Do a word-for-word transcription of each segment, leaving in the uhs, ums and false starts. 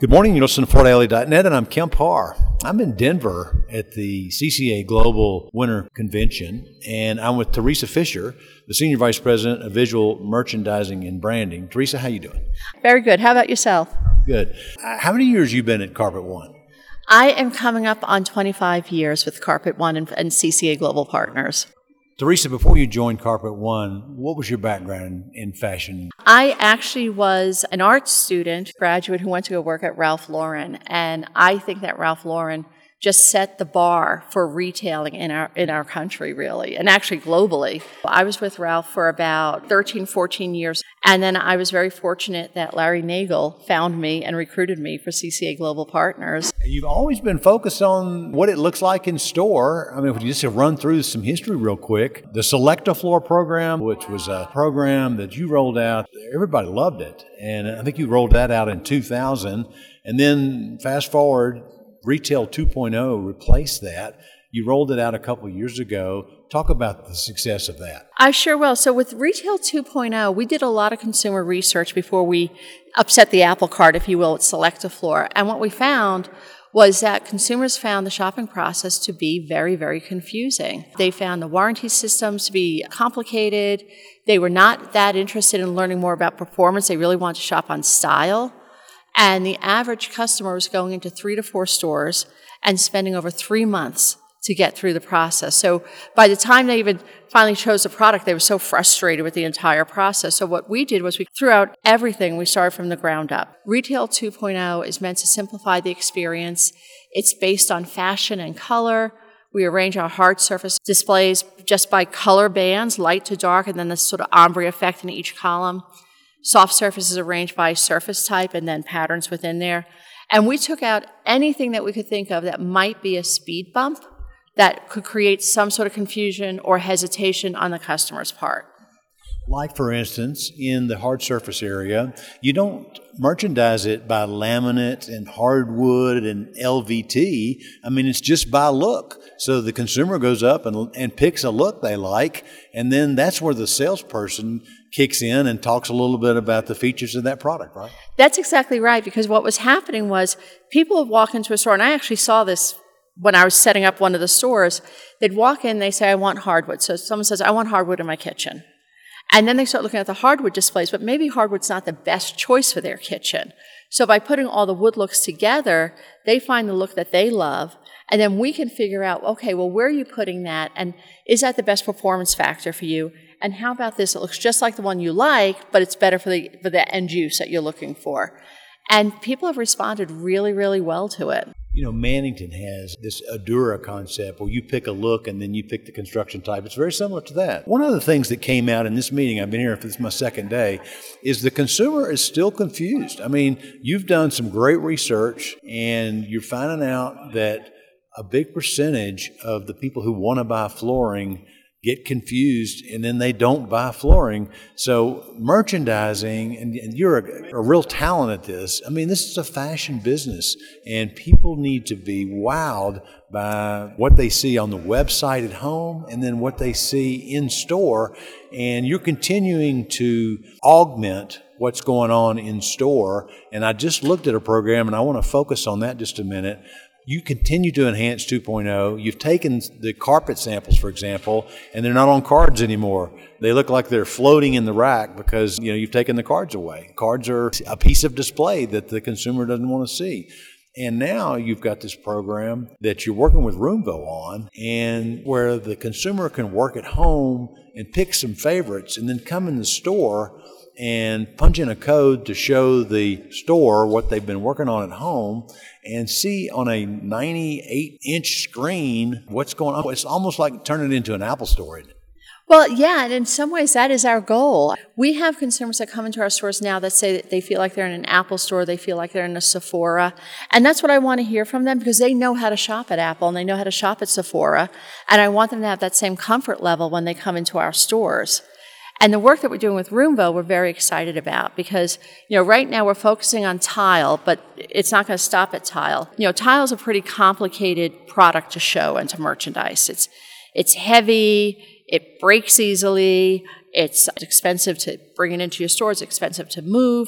Good morning. You're listening to Fort Alley dot net, and I'm Kemp Parr. I'm in Denver at the C C A Global Winter Convention, and I'm with Teresa Fisher, the Senior Vice President of Visual Merchandising and Branding. Teresa, how you doing? Very good. How about yourself? Good. Uh, how many years have you been at Carpet One? I am coming up on twenty-five years with Carpet One and, and C C A Global Partners. Teresa, before you joined Carpet One, what was your background in fashion? I actually was an art student, graduate who went to go work at Ralph Lauren, and I think that Ralph Lauren just set the bar for retailing in our in our country, really, and actually globally. I was with Ralph for about thirteen, fourteen years, and then I was very fortunate that Larry Nagel found me and recruited me for C C A Global Partners. You've always been focused on what it looks like in store. I mean, if you just run through some history real quick, the Select-A-Floor program, which was a program that you rolled out, everybody loved it, and I think you rolled that out in two thousand, and then fast forward, Retail two point oh replaced that. You rolled it out a couple of years ago. Talk about the success of that. I sure will. So with Retail two point oh, we did a lot of consumer research before we upset the apple cart, if you will, at Select-A-Floor. And what we found was that consumers found the shopping process to be very, very confusing. They found the warranty systems to be complicated. They were not that interested in learning more about performance. They really wanted to shop on style. And the average customer was going into three to four stores and spending over three months to get through the process. So by the time they even finally chose a product, they were so frustrated with the entire process. So what we did was we threw out everything. We started from the ground up. Retail two point oh is meant to simplify the experience. It's based on fashion and color. We arrange our hard surface displays just by color bands, light to dark, and then this sort of ombre effect in each column. Soft surfaces arranged by surface type and then patterns within there. And we took out anything that we could think of that might be a speed bump that could create some sort of confusion or hesitation on the customer's part. Like, for instance, in the hard surface area, you don't merchandise it by laminate and hardwood and L V T. I mean, it's just by look. So the consumer goes up and, and picks a look they like, and then that's where the salesperson kicks in and talks a little bit about the features of that product, right? That's exactly right, because what was happening was people would walk into a store, and I actually saw this when I was setting up one of the stores. They'd walk in, they say, I want hardwood. So someone says, I want hardwood in my kitchen. And then they start looking at the hardwood displays, but maybe hardwood's not the best choice for their kitchen. So by putting all the wood looks together, they find the look that they love, and then we can figure out, okay, well, where are you putting that, and is that the best performance factor for you? And how about this? It looks just like the one you like, but it's better for the for the end use that you're looking for. And people have responded really, really well to it. You know, Mannington has this Adura concept where you pick a look and then you pick the construction type. It's very similar to that. One of the things that came out in this meeting, I've been here for this is my second day, is the consumer is still confused. I mean, you've done some great research and you're finding out that a big percentage of the people who want to buy flooring get confused, and then they don't buy flooring. So merchandising, and, and you're a, a real talent at this. I mean, this is a fashion business, and people need to be wowed by what they see on the website at home and then what they see in store. And you're continuing to augment what's going on in store. And I just looked at a program, and I want to focus on that just a minute. You continue to enhance two point oh. You've taken the carpet samples, for example, and they're not on cards anymore. They look like they're floating in the rack because, you know, you've taken the cards away. Cards are a piece of display that the consumer doesn't want to see. And now you've got this program that you're working with Roomvo on, and where the consumer can work at home and pick some favorites and then come in the store and punch in a code to show the store what they've been working on at home and see on a ninety-eight inch screen what's going on. It's almost like turning it into an Apple store, isn't it? Well, yeah, and in some ways that is our goal. We have consumers that come into our stores now that say that they feel like they're in an Apple store, they feel like they're in a Sephora, and that's what I want to hear from them, because they know how to shop at Apple and they know how to shop at Sephora, and I want them to have that same comfort level when they come into our stores. And the work that we're doing with Roomvo, we're very excited about, because, you know, right now we're focusing on tile, but it's not going to stop at tile. You know, tile is a pretty complicated product to show and to merchandise. It's it's heavy, it breaks easily, it's expensive to bring it into your store, it's expensive to move,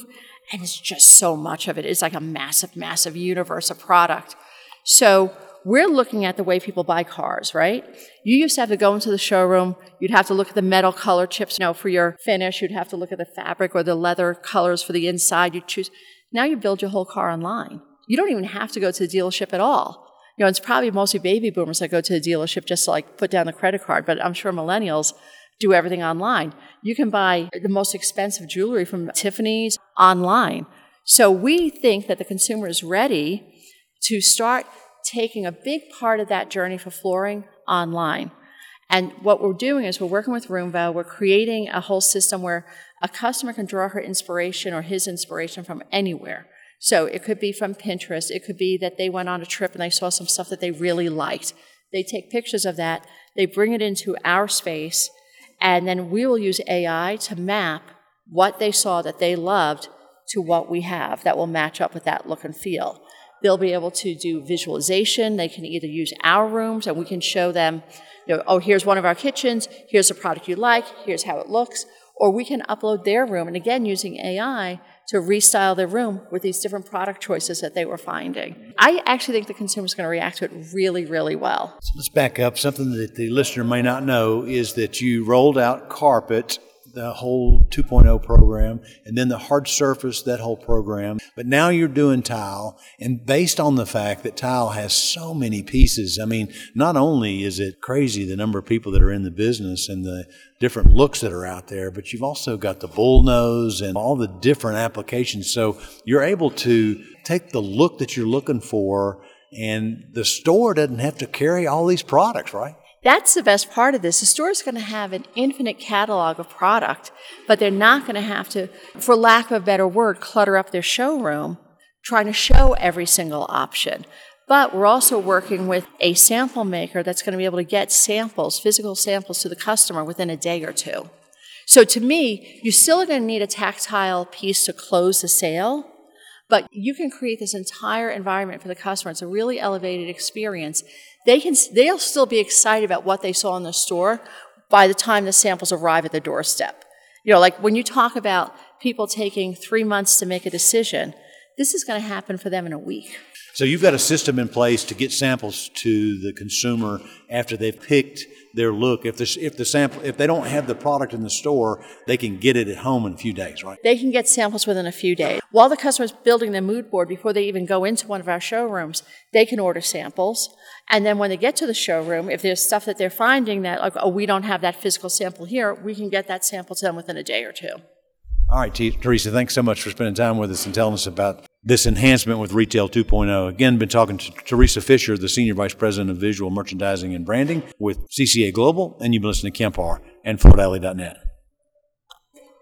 and it's just so much of it. It's like a massive, massive universe of product. So we're looking at the way people buy cars, right? You used to have to go into the showroom. You'd have to look at the metal color chips, you know, for your finish. You'd have to look at the fabric or the leather colors for the inside. You'd choose. Now you build your whole car online. You don't even have to go to the dealership at all. You know, it's probably mostly baby boomers that go to the dealership just to like put down the credit card, but I'm sure millennials do everything online. You can buy the most expensive jewelry from Tiffany's online. So we think that the consumer is ready to start taking a big part of that journey for flooring online. And what we're doing is we're working with Roomvo. We're creating a whole system where a customer can draw her inspiration or his inspiration from anywhere. So it could be from Pinterest. It could be that they went on a trip and they saw some stuff that they really liked. They take pictures of that. They bring it into our space. And then we will use A I to map what they saw that they loved to what we have that will match up with that look and feel. They'll be able to do visualization. They can either use our rooms and we can show them, you know, oh, here's one of our kitchens. Here's the product you like. Here's how it looks. Or we can upload their room, and again, using A I to restyle their room with these different product choices that they were finding. I actually think the consumer's going to react to it really, really well. So let's back up. Something that the listener may not know is that you rolled out carpet, the whole two point oh program, and then the hard surface, that whole program. But now you're doing tile, and based on the fact that tile has so many pieces, I mean, not only is it crazy the number of people that are in the business and the different looks that are out there, but you've also got the bullnose and all the different applications. So you're able to take the look that you're looking for, and the store doesn't have to carry all these products, right? That's the best part of this. The store is going to have an infinite catalog of product, but they're not going to have to, for lack of a better word, clutter up their showroom trying to show every single option. But we're also working with a sample maker that's going to be able to get samples, physical samples to the customer within a day or two. So to me, you still are going to need a tactile piece to close the sale, but you can create this entire environment for the customer. It's a really elevated experience. They can, they'll still be excited about what they saw in the store by the time the samples arrive at the doorstep. You know, like when you talk about people taking three months to make a decision, this is going to happen for them in a week. So you've got a system in place to get samples to the consumer after they've picked their look. If the, if the sample, if they don't have the product in the store, they can get it at home in a few days, right? They can get samples within a few days. While the customer's building their mood board, before they even go into one of our showrooms, they can order samples. And then when they get to the showroom, if there's stuff that they're finding that, like, oh, we don't have that physical sample here, we can get that sample to them within a day or two. All right, T- Teresa, thanks so much for spending time with us and telling us about this enhancement with Retail two point oh. Again, been talking to Teresa Fisher, the Senior Vice President of Visual Merchandising and Branding with C C A Global, and you've been listening to Kemp Harr and Ford Alley dot net.